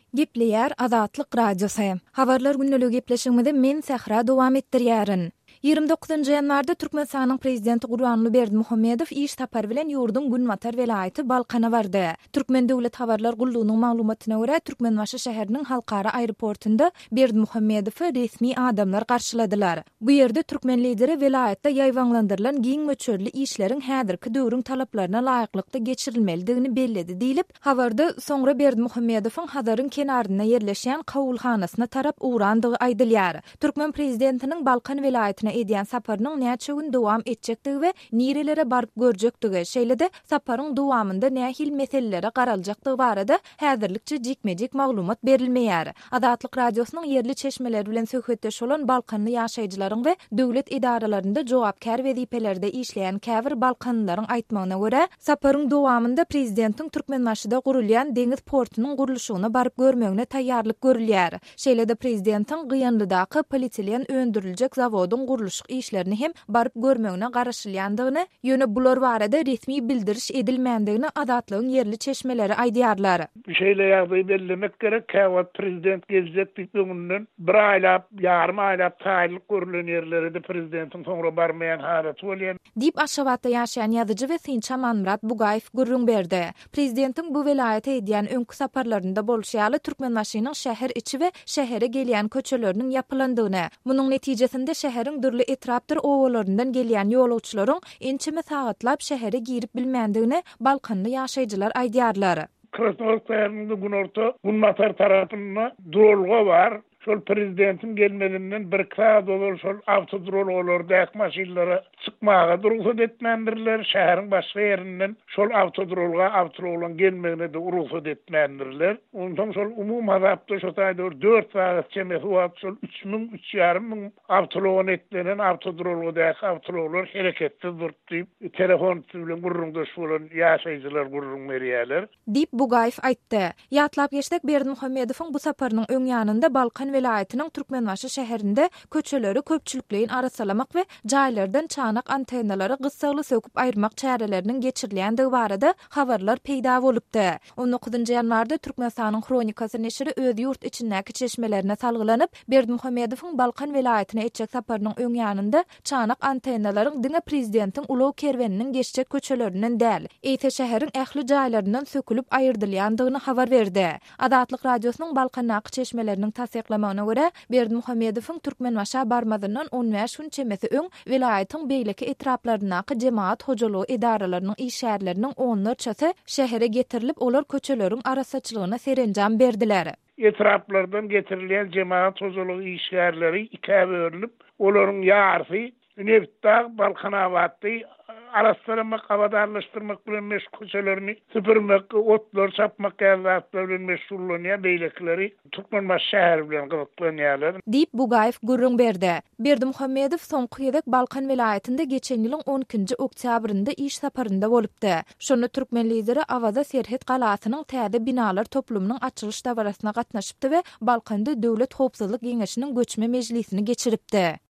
Gepleýär Azatlyk Radiosu. Habarlar günnälik gepleşigimizde men Sahra dowam etdirýärin. 29-njy ýanwarda Türkmenistanyň prezidenti Gurbanly Berdimuhammedow iş tapar bilen ýurdun Günmatar welaýaty Balkana bardy. Türkmen döwlet habarlar gullugynyň maglumatyna görä Türkmenbaşy şäheriniň halkara aeroportunda Berdimuhammedowy resmi adamlar garşyladylar. Bu ýerde türkmen lideri welaýatda ýaýwanlandyrylan giň möçörli işleriň häzirki döwrüň talaplaryna laýyklykda geçirilmelidigini belledi diýilip, habarda soňra Berdimuhammedowyň Hazaryň kenaryna ýerleşýän kawulhanasyna tarap uğrandygy aýdylýar. Türkmen prezidentiniň Balkan welaýatyna edýän saparynyň näçe gün dowam etjekdigi we nirelere baryp görjektigi, şeýle-de saparyň dowamynda nähil meselelere garaljakdygy barada häzirlikçe jikmejik maglumat berilmeýär. Azatlyk radiosynyň yerli çeşmeleri bilen söhbetdeş bolan Balkanly ýaşaýjylaryň we döwlet idaralarynda jogapkar wezifelerde işleýän käbir Balkanlylaryň aýtmagyna görä, saparyň dowamynda prezidentiň Türkmenbaşyda gurulýan deňiz portunyň gurulşygyna baryp görmegine taýýarlyk görülýär. Şeýle-de prezidentiň Gyýanlydaky polietilen öndüriljek zawodyň guruluş işlerini hem baryp görmegine garaşylýandygyny, ýöne bular barada resmi bildiriş edilmändigini Azatlygyň yerli çeşmeleri aýdýarlar. Bir şeýle ýagdaý bellemek gerek. Käwat prezident gezek bitmegininden bir aýlap, ýarym aýlap taýlyk görülen ýerlerde prezidentiň soňra barmaýan halaty bolýan. Dip Aşgabatda ýaşaýan ýazyjy we synça Manmurat Bugaýew gurrun berdi. Prezidentiň bu welaýata edýän öňkü saparlarynda bolşýaly Türkmenbaşynyň şäher içi we şähere gelýän köçeleriniň ýapylandygyny, munyň netijesinde şäheriň dürli etrapdyr owalaryndan gelýän ýolagçylaryň ençeme saгатлap şähere girip bilmändigini Balkanly ýaşaýjylar aýdýarlar. Krasnoyarsk şäherinde Günorta Günmatar tarapynda durulga var. Şol prezidentin gelmelinden bir saat olur, şol avtodrolgolar, däk maşinlara çykmaga ruhsat etmendirler. Şäheriň başga ýerinden şol avtodrolgan gelmegine de ruhsat etmendirler. Ondan şol umum hazapda şo taýda 4 saat çemesi wagt şol 3.000-3.500 avtodrolgan etlenen avtodrolgodaky avtodrolgolar hereketsiz durdy. Telefon bilen gurrundaş bolan ýaşaýjylar gurrun berýärler. Dip Bugaýew aýtdy. Ýatlap geçdik Berdimuhammedowyň bu saparynyň öň ýanynda Balkan welaýatynyň Türkmenbaşy şäherinde köçeleri köpçülikleýin arasalamak we jaýlardan çanak antennalary gyssaly söküp aýyrmak çäreleriniň geçirilýändigi barada habarlar peýda bolupdy. 19-njy ýanwarda Türkmenistanyň Kronikasy neşri öz ýurt içindäki çeşmelerine salgylanyp Berdimuhammedowyň Balkan welaýatyna etjek saparynyň öň ýanynda çanak antennalaryň diňe prezidentiň ulaw kerweniniň geçjek köçelerinden däl, eýte şäheriň ähli jaýlaryndan sökülüp aýyrdylýandygyny habar berdi. Azatlyk radiosynyň Balkandaky çeşmeleriniň tasdiklamagyna görä Berdimuhammedowyň Türkmenbaşa barmadyndan 15 gün çemesi öň welaýatyň beýleki etraplaryndaky jemaat hojalygy idaralarynyň işgärleriniň onlarçasy şähere getirilip olar köçeleriň arasaçylygyna serenjam berdiler. Etraplardan getirilýän jemaat hojalygy işgärleri ikiye bölünip, olaryň ýarysy Neftdag, Balkanabatdy araşdyrmak, abadarlaşdyrmak bilen meşgul köçelerini süpürmek, otlar çapmak ýa-da bilen meşgullanýan beýlekleri Türkmenbaşy şäheri bilen gyzyklanýarlar. Dip Bugaýew gurrun berdi. Berdimuhammedow soňky ýylak Balkan welaýatynda geçen ýylyň 12-nji oktýabrynda iş saparynda bolupdy. Şonu türkmen lideri Avaza Serhet galasynyň täze binalar toplumynyň açylyş dawrasyna gatnaşypdy we Balkanda Döwlet Howpsuzlyk Geňeşiniň göçme mejlisini geçiripdi.